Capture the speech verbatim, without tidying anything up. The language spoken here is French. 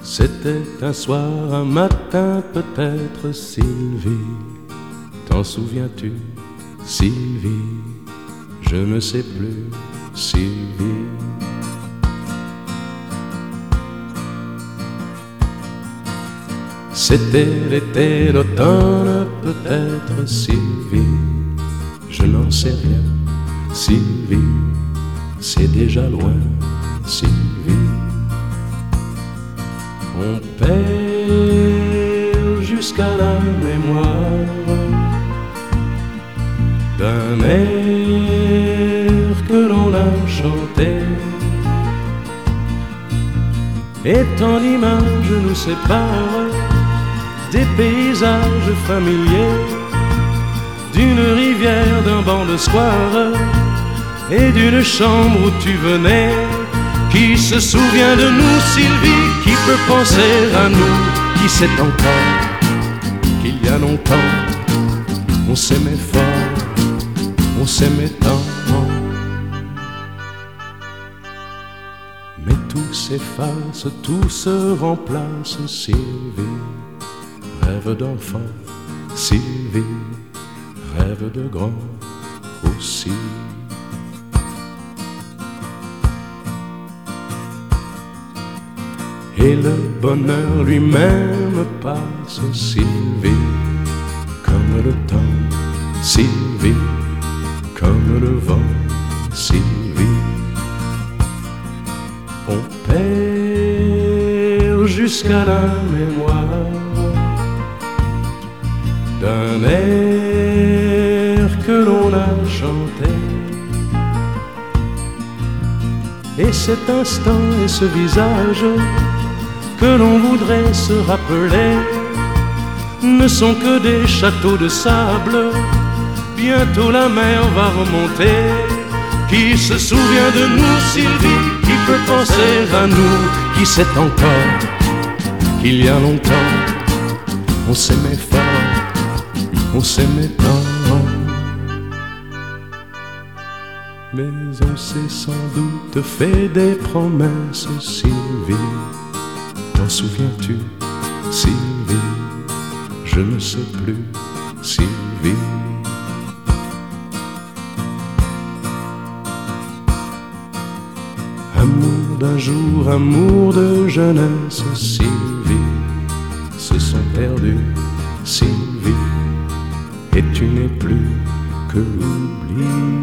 C'était un soir, un matin peut-être, Sylvie. T'en souviens-tu, Sylvie? Je ne sais plus, Sylvie. C'était l'été, l'automne peut-être, Sylvie. Je n'en sais rien, Sylvie. C'est déjà loin, Sylvie. On perd jusqu'à la mémoire d'un air que l'on a chanté, et tant d'images nous séparent des paysages familiers, d'une rivière, d'un banc de square et d'une chambre où tu venais. Qui se souvient de nous, Sylvie? Qui peut penser à nous? Qui sait encore qu'il y a longtemps on s'aimait fort, on s'aimait tant? Mais tout s'efface, tout se remplace, Sylvie. Rêve d'enfant, Sylvie. Rêve de grand aussi. Et le bonheur lui-même passe, Sylvie, comme le temps, Sylvie, comme le vent, Sylvie. On perd jusqu'à la mémoire d'un air que l'on a chanté, et cet instant et ce visage que l'on voudrait se rappeler ne sont que des châteaux de sable. Bientôt la mer va remonter. Qui se souvient de nous, Sylvie? Qui peut penser à nous? Qui sait encore qu'il y a longtemps on s'aimait fort, on s'aimait tant? Mais on s'est sans doute fait des promesses, Sylvie. T'en souviens-tu, Sylvie? Je ne sais plus, Sylvie. Amour d'un jour, amour de jeunesse, Sylvie, se sont perdus, Sylvie, et tu n'es plus que l'oubli.